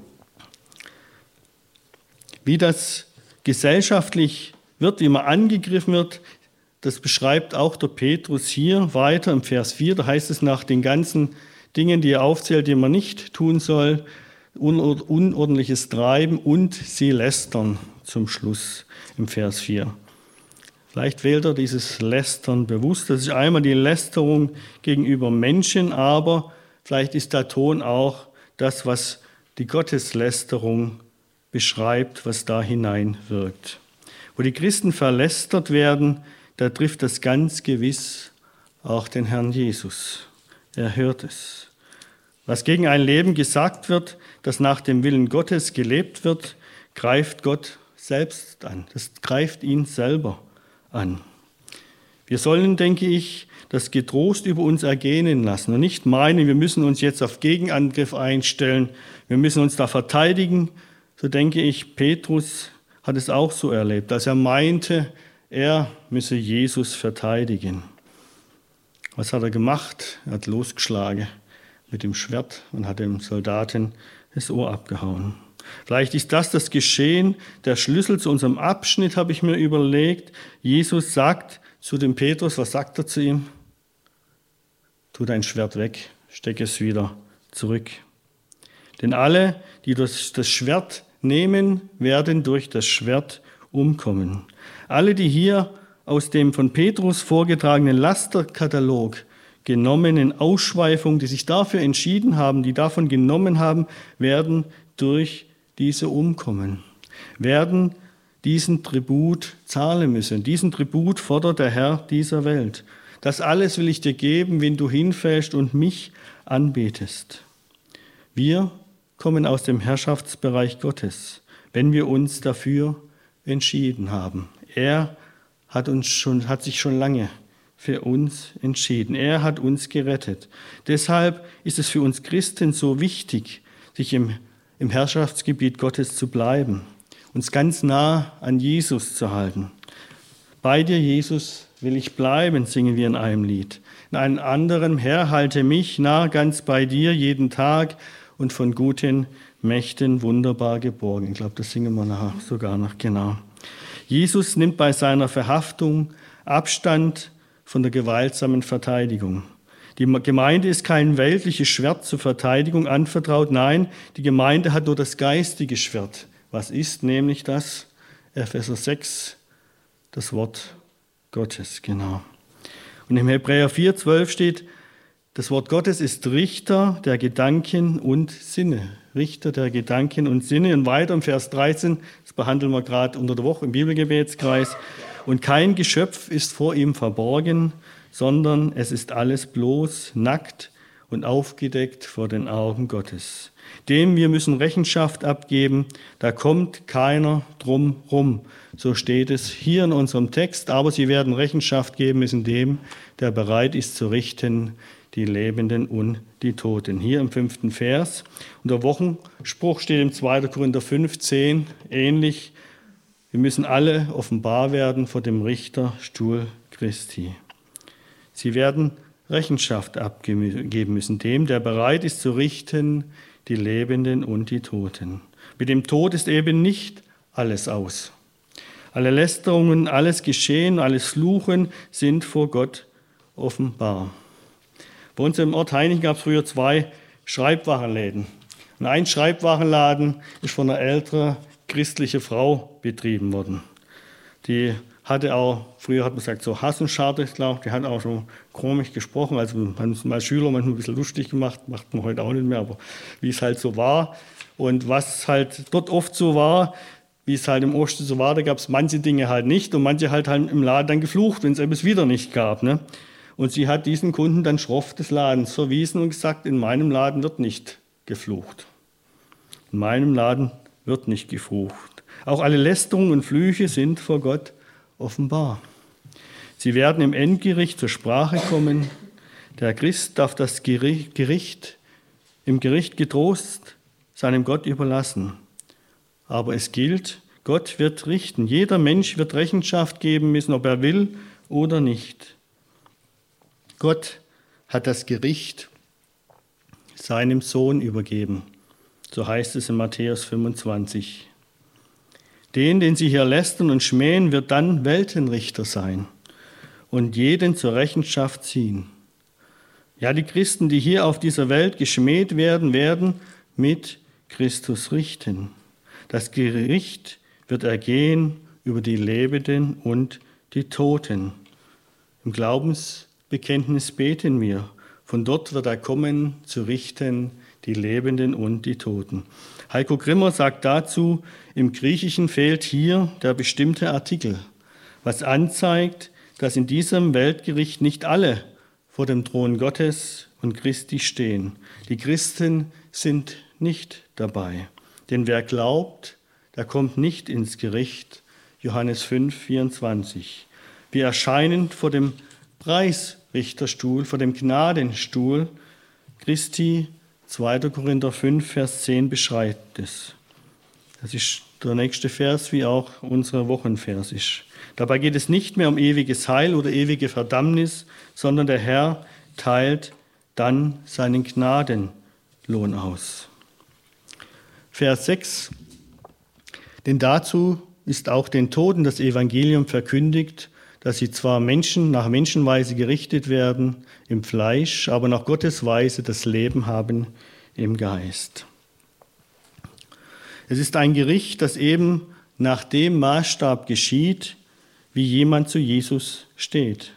Wie das gesellschaftlich wird, wie man angegriffen wird, das beschreibt auch der Petrus hier weiter im Vers 4. Da heißt es nach den ganzen Dingen, die er aufzählt, die man nicht tun soll, unordentliches Treiben und sie lästern zum Schluss im Vers 4. Vielleicht wählt er dieses Lästern bewusst. Das ist einmal die Lästerung gegenüber Menschen, aber vielleicht ist der Ton auch das, was die Gotteslästerung beschreibt, was da hineinwirkt. Wo die Christen verlästert werden, da trifft das ganz gewiss auch den Herrn Jesus. Er hört es. Was gegen ein Leben gesagt wird, das nach dem Willen Gottes gelebt wird, greift Gott selbst an. Das greift ihn selber an. Wir sollen, denke ich, das getrost über uns ergehen lassen und nicht meinen, wir müssen uns jetzt auf Gegenangriff einstellen, wir müssen uns da verteidigen. So denke ich, Petrus hat es auch so erlebt, als er meinte, er müsse Jesus verteidigen. Was hat er gemacht? Er hat losgeschlagen mit dem Schwert und hat dem Soldaten das Ohr abgehauen. Vielleicht ist das Geschehen, der Schlüssel zu unserem Abschnitt, habe ich mir überlegt. Jesus sagt zu dem Petrus, was sagt er zu ihm? Tu dein Schwert weg, steck es wieder zurück. Denn alle, die das Schwert nehmen, werden durch das Schwert umkommen. Alle, die hier aus dem von Petrus vorgetragenen Lasterkatalog genommenen Ausschweifungen, die sich dafür entschieden haben, die davon genommen haben, werden durch diese umkommen, werden diesen Tribut zahlen müssen. Diesen Tribut fordert der Herr dieser Welt. Das alles will ich dir geben, wenn du hinfällst und mich anbetest. Wir kommen aus dem Herrschaftsbereich Gottes, wenn wir uns dafür entschieden haben. Er hat sich schon lange für uns entschieden. Er hat uns gerettet. Deshalb ist es für uns Christen so wichtig, sich im Herrschaftsgebiet Gottes zu bleiben, uns ganz nah an Jesus zu halten. Bei dir, Jesus, will ich bleiben, singen wir in einem Lied. In einem anderen, Herr, halte mich nah ganz bei dir jeden Tag und von guten Mächten wunderbar geborgen. Ich glaube, das singen wir nachher sogar noch, genau. Jesus nimmt bei seiner Verhaftung Abstand von der gewaltsamen Verteidigung. Die Gemeinde ist kein weltliches Schwert zur Verteidigung anvertraut. Nein, die Gemeinde hat nur das geistige Schwert. Was ist nämlich das? Epheser 6, das Wort Gottes, genau. Und im Hebräer 4,12 steht, das Wort Gottes ist Richter der Gedanken und Sinne. Richter der Gedanken und Sinne. Und weiter im Vers 13, das behandeln wir gerade unter der Woche im Bibelgebetskreis. Und kein Geschöpf ist vor ihm verborgen, sondern es ist alles bloß nackt und aufgedeckt vor den Augen Gottes. Dem wir müssen Rechenschaft abgeben, da kommt keiner drum rum. So steht es hier in unserem Text, aber sie werden Rechenschaft geben müssen dem, der bereit ist zu richten, die Lebenden und die Toten. Hier im 5. Vers. Und der Wochenspruch steht im 2. Korinther 5,10 ähnlich. Wir müssen alle offenbar werden vor dem Richterstuhl Christi. Sie werden Rechenschaft abgeben müssen dem, der bereit ist zu richten, die Lebenden und die Toten. Mit dem Tod ist eben nicht alles aus. Alle Lästerungen, alles Geschehen, alles Fluchen sind vor Gott offenbar. Bei uns im Ort Hainichen gab es früher 2 Schreibwarenläden. Und ein Schreibwarenladen ist von einer älteren christlichen Frau betrieben worden. Die hatte auch, früher hat man gesagt, so Hassenscharte, ich glaube, die hat auch schon komisch gesprochen. Also man als Schüler manchmal ein bisschen lustig gemacht, macht man heute auch nicht mehr, aber wie es halt so war. Und was halt dort oft so war, wie es halt im Osten so war, da gab es manche Dinge halt nicht und manche halt im Laden dann geflucht, wenn es etwas wieder nicht gab. Ne? Und sie hat diesen Kunden dann schroff des Ladens verwiesen und gesagt, in meinem Laden wird nicht geflucht. In meinem Laden wird nicht geflucht. Auch alle Lästerungen und Flüche sind vor Gott offenbar. Sie werden im Endgericht zur Sprache kommen. Der Christ darf das im Gericht getrost seinem Gott überlassen. Aber es gilt, Gott wird richten. Jeder Mensch wird Rechenschaft geben müssen, ob er will oder nicht. Gott hat das Gericht seinem Sohn übergeben. So heißt es in Matthäus 25. Den sie hier lästern und schmähen, wird dann Weltenrichter sein und jeden zur Rechenschaft ziehen. Ja, die Christen, die hier auf dieser Welt geschmäht werden, werden mit Christus richten. Das Gericht wird ergehen über die Lebenden und die Toten. Im Glaubensbekenntnis beten wir. Von dort wird er kommen, zu richten die Lebenden und die Toten. Heiko Grimmer sagt dazu, im Griechischen fehlt hier der bestimmte Artikel, was anzeigt, dass in diesem Weltgericht nicht alle vor dem Thron Gottes und Christi stehen. Die Christen sind nicht dabei. Denn wer glaubt, der kommt nicht ins Gericht. Johannes 5, 24. Wir erscheinen vor dem Preisrichterstuhl, vor dem Gnadenstuhl Christi. 2. Korinther 5, Vers 10 beschreibt es. Das ist der nächste Vers, wie auch unser Wochenvers ist. Dabei geht es nicht mehr um ewiges Heil oder ewige Verdammnis, sondern der Herr teilt dann seinen Gnadenlohn aus. Vers 6. Denn dazu ist auch den Toten das Evangelium verkündigt, dass sie zwar nach Menschenweise gerichtet werden im Fleisch, aber nach Gottes Weise das Leben haben im Geist. Es ist ein Gericht, das eben nach dem Maßstab geschieht, wie jemand zu Jesus steht.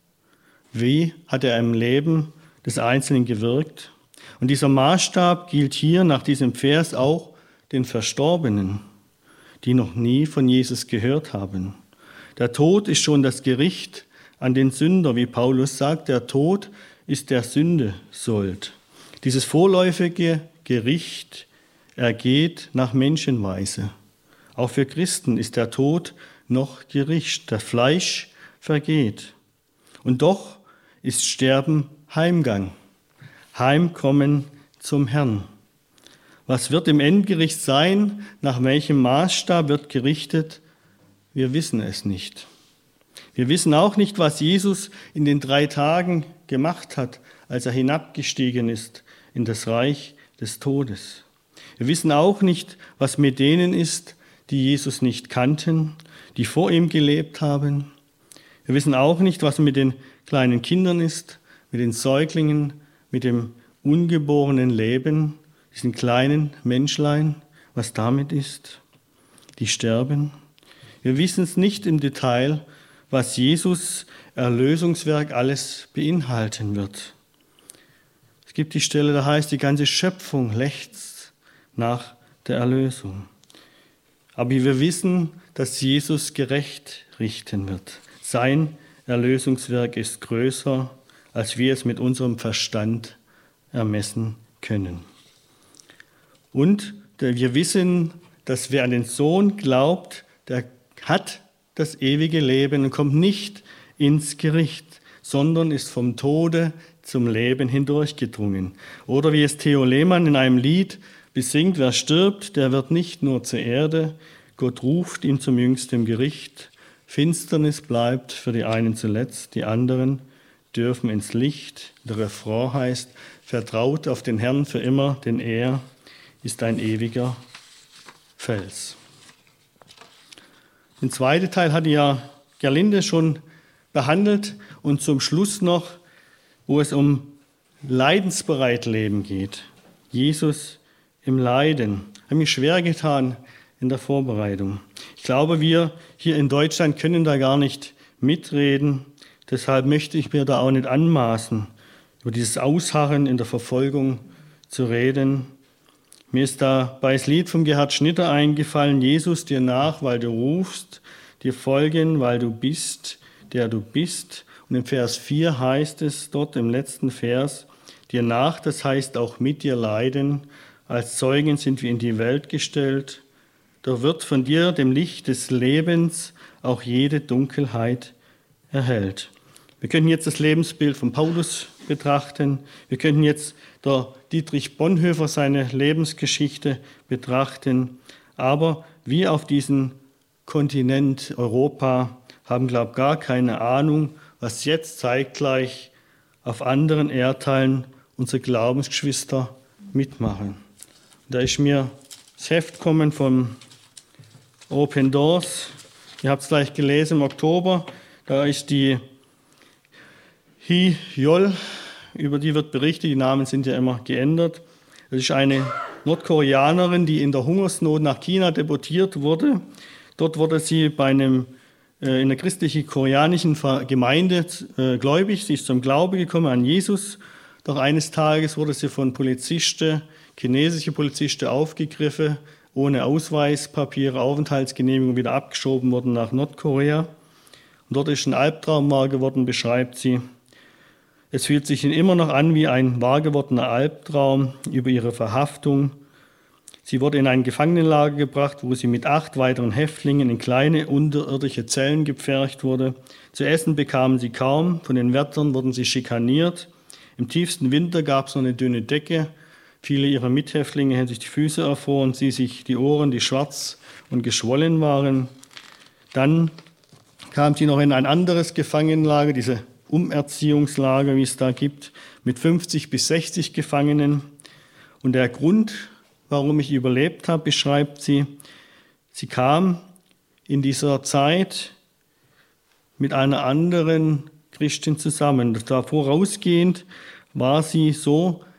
Wie hat er im Leben des Einzelnen gewirkt? Und dieser Maßstab gilt hier nach diesem Vers auch den Verstorbenen, die noch nie von Jesus gehört haben. Der Tod ist schon das Gericht an den Sünder, wie Paulus sagt, der Tod ist der Sünde Sold. Dieses vorläufige Gericht ergeht nach Menschenweise. Auch für Christen ist der Tod noch Gericht, das Fleisch vergeht. Und doch ist Sterben Heimgang, Heimkommen zum Herrn. Was wird im Endgericht sein? Nach welchem Maßstab wird gerichtet? Wir wissen es nicht. Wir wissen auch nicht, was Jesus in den 3 Tagen gemacht hat, als er hinabgestiegen ist in das Reich des Todes. Wir wissen auch nicht, was mit denen ist, die Jesus nicht kannten, die vor ihm gelebt haben. Wir wissen auch nicht, was mit den kleinen Kindern ist, mit den Säuglingen, mit dem ungeborenen Leben, diesen kleinen Menschlein, was damit ist. Die sterben. Wir wissen es nicht im Detail, was Jesus Erlösungswerk alles beinhalten wird. Es gibt die Stelle, da heißt, die ganze Schöpfung lechzt nach der Erlösung. Aber wir wissen, dass Jesus gerecht richten wird. Sein Erlösungswerk ist größer, als wir es mit unserem Verstand ermessen können. Und wir wissen, dass wer an den Sohn glaubt, der hat das ewige Leben und kommt nicht ins Gericht, sondern ist vom Tode zum Leben hindurchgedrungen. Oder wie es Theo Lehmann in einem Lied besingt, wer stirbt, der wird nicht nur zur Erde, Gott ruft ihn zum jüngsten Gericht. Finsternis bleibt für die einen zuletzt, die anderen dürfen ins Licht. Der Refrain heißt, vertraut auf den Herrn für immer, denn er ist ein ewiger Fels. Den zweiten Teil hatte ja Gerlinde schon behandelt und zum Schluss noch, wo es um leidensbereit Leben geht. Jesus im Leiden. Hat mir schwer getan in der Vorbereitung. Ich glaube, wir hier in Deutschland können da gar nicht mitreden. Deshalb möchte ich mir da auch nicht anmaßen, über dieses Ausharren in der Verfolgung zu reden. Mir ist dabei das Lied von Gerhard Schnitter eingefallen, Jesus dir nach, weil du rufst, dir folgen, weil du bist, der du bist. Und im Vers 4 heißt es dort im letzten Vers, dir nach, das heißt auch mit dir leiden, als Zeugen sind wir in die Welt gestellt, doch wird von dir, dem Licht des Lebens, auch jede Dunkelheit erhellt. Wir könnten jetzt das Lebensbild von Paulus betrachten. Wir könnten jetzt der Dietrich Bonhoeffer seine Lebensgeschichte betrachten. Aber wir auf diesem Kontinent Europa haben, glaube ich, gar keine Ahnung, was jetzt zeitgleich auf anderen Erdteilen unsere Glaubensgeschwister mitmachen. Da ist mir das Heft gekommen vom Open Doors. Ihr habt es gleich gelesen im Oktober. Da ist die Hee Yol, über die wird berichtet, die Namen sind ja immer geändert. Das ist eine Nordkoreanerin, die in der Hungersnot nach China deportiert wurde. Dort wurde sie bei in einer christlichen koreanischen Gemeinde gläubig. Sie ist zum Glauben gekommen an Jesus. Doch eines Tages wurde sie von chinesische Polizisten aufgegriffen, ohne Ausweispapiere, Aufenthaltsgenehmigung wieder abgeschoben worden nach Nordkorea. Und dort ist ein Albtraum wahr geworden, beschreibt sie. Es fühlt sich immer noch an wie ein wahr gewordener Albtraum über ihre Verhaftung. Sie wurde in ein Gefangenenlager gebracht, wo sie mit 8 weiteren Häftlingen in kleine unterirdische Zellen gepfercht wurde. Zu essen bekamen sie kaum, von den Wärtern wurden sie schikaniert. Im tiefsten Winter gab es noch eine dünne Decke. Viele ihrer Mithäftlinge hätten sich die Füße erfroren, sie sich die Ohren, die schwarz und geschwollen waren. Dann kam sie noch in ein anderes Gefangenenlager, diese Umerziehungslager, wie es da gibt, mit 50 bis 60 Gefangenen. Und der Grund, warum ich überlebt habe, beschreibt sie, sie kam in dieser Zeit mit einer anderen Christin zusammen. Davor vorausgehend war sie so,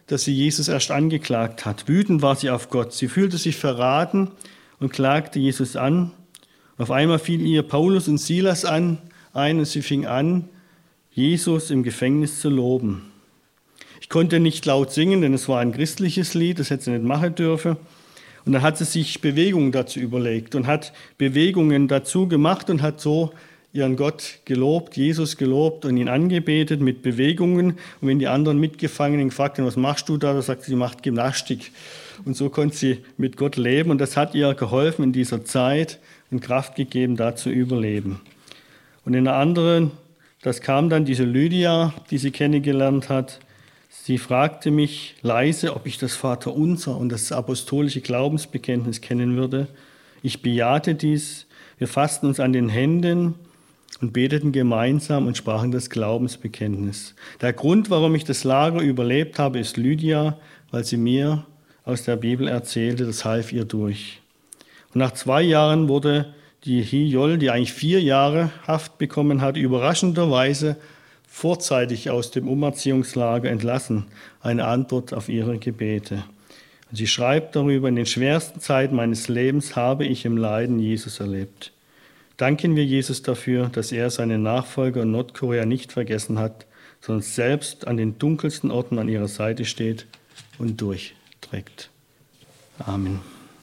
dass sie Jesus erst angeklagt hat. Wütend war sie auf Gott. Sie fühlte sich verraten und klagte Jesus an. Auf einmal fiel ihr Paulus und Silas ein und sie fing an, Jesus im Gefängnis zu loben. Ich konnte nicht laut singen, denn es war ein christliches Lied, das hätte sie nicht machen dürfen. Und dann hat sie sich Bewegungen dazu überlegt und hat Bewegungen dazu gemacht und hat so ihren Gott gelobt, Jesus gelobt und ihn angebetet mit Bewegungen. Und wenn die anderen Mitgefangenen gefragt haben, was machst du da? Da sagt sie, sie macht Gymnastik. Und so konnte sie mit Gott leben. Und das hat ihr geholfen in dieser Zeit und Kraft gegeben, da zu überleben. Und in einer anderen, das kam dann diese Lydia, die sie kennengelernt hat. Sie fragte mich leise, ob ich das Vaterunser und das apostolische Glaubensbekenntnis kennen würde. Ich bejahte dies. Wir fassten uns an den Händen und beteten gemeinsam und sprachen das Glaubensbekenntnis. Der Grund, warum ich das Lager überlebt habe, ist Lydia, weil sie mir aus der Bibel erzählte, das half ihr durch. Und nach 2 Jahren wurde die Hiyol, die eigentlich 4 Jahre Haft bekommen hat, überraschenderweise vorzeitig aus dem Umerziehungslager entlassen, eine Antwort auf ihre Gebete. Und sie schreibt darüber, in den schwersten Zeiten meines Lebens habe ich im Leiden Jesus erlebt. Danken wir Jesus dafür, dass er seine Nachfolger in Nordkorea nicht vergessen hat, sondern selbst an den dunkelsten Orten an ihrer Seite steht und durchträgt. Amen.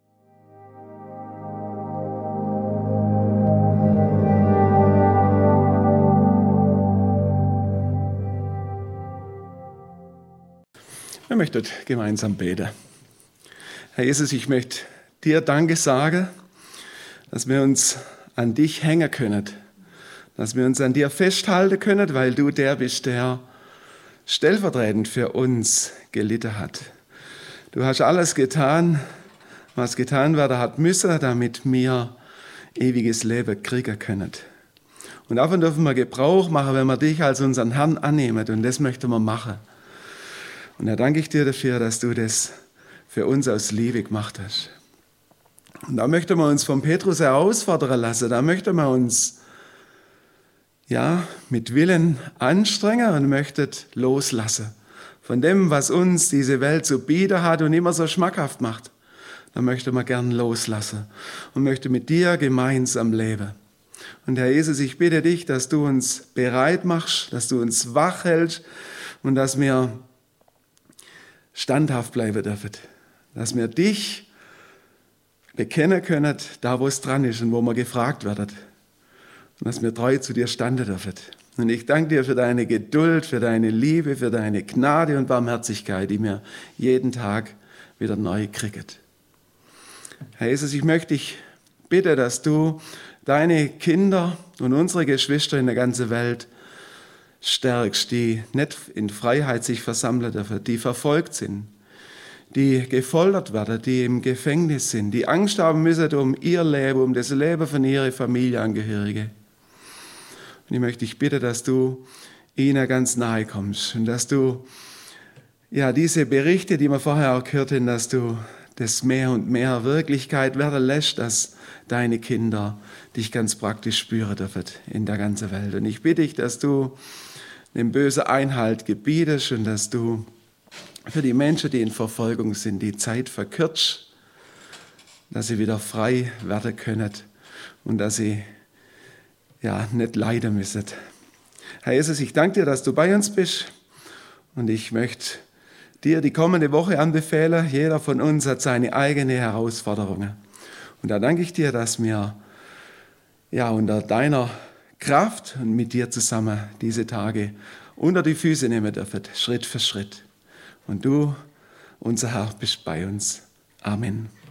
Wir möchten gemeinsam beten. Herr Jesus, ich möchte dir Danke sagen, dass wir uns an dich hängen können, dass wir uns an dir festhalten können, weil du der bist, der stellvertretend für uns gelitten hat. Du hast alles getan, was getan werden hat müssen, damit wir ewiges Leben kriegen können. Und davon dürfen wir Gebrauch machen, wenn wir dich als unseren Herrn annehmen, und das möchten wir machen. Und da danke ich dir dafür, dass du das für uns aus Liebe gemacht hast. Und da möchten wir uns von Petrus herausfordern lassen. Da möchten wir uns mit Willen anstrengen und möchten loslassen. Von dem, was uns diese Welt zu bieten hat und immer so schmackhaft macht. Da möchten wir gern loslassen und möchten mit dir gemeinsam leben. Und Herr Jesus, ich bitte dich, dass du uns bereit machst, dass du uns wach hältst und dass wir standhaft bleiben dürfen. Dass wir dich bekennen können, da wo es dran ist und wo wir gefragt werden. Und dass wir treu zu dir standen dürfen. Und ich danke dir für deine Geduld, für deine Liebe, für deine Gnade und Barmherzigkeit, die wir jeden Tag wieder neu kriegen. Herr Jesus, ich möchte dich bitten, dass du deine Kinder und unsere Geschwister in der ganzen Welt stärkst, die nicht in Freiheit sich versammeln dürfen, die verfolgt sind, die gefoltert werden, die im Gefängnis sind, die Angst haben müssen um ihr Leben, um das Leben von ihren Familienangehörigen. Und ich möchte dich bitten, dass du ihnen ganz nahe kommst und dass du diese Berichte, die wir vorher auch gehört haben, dass du das mehr und mehr Wirklichkeit werden lässt, dass deine Kinder dich ganz praktisch spüren dürfen in der ganzen Welt. Und ich bitte dich, dass du dem bösen Einhalt gebietest und dass du für die Menschen, die in Verfolgung sind, die Zeit verkürzt, dass sie wieder frei werden können und dass sie nicht leiden müssen. Herr Jesus, ich danke dir, dass du bei uns bist und ich möchte dir die kommende Woche anbefehlen. Jeder von uns hat seine eigenen Herausforderungen. Und da danke ich dir, dass wir unter deiner Kraft und mit dir zusammen diese Tage unter die Füße nehmen dürfen, Schritt für Schritt. Und du, unser Herr, bist bei uns. Amen.